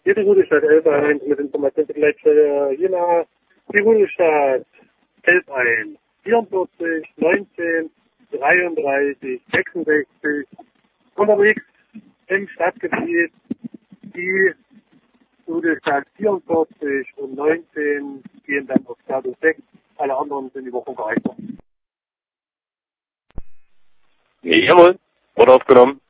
Hier die Rudelstadt 11 mit Informationsbegleiter Jena. Die Rudelstadt 11 44, 19, 33, 66. Unterwegs im Stadtgebiet die Rudelstadt 44 und 19 gehen dann auf Status 6. Alle anderen sind die Woche erreichbar. Jawohl, wurde aufgenommen.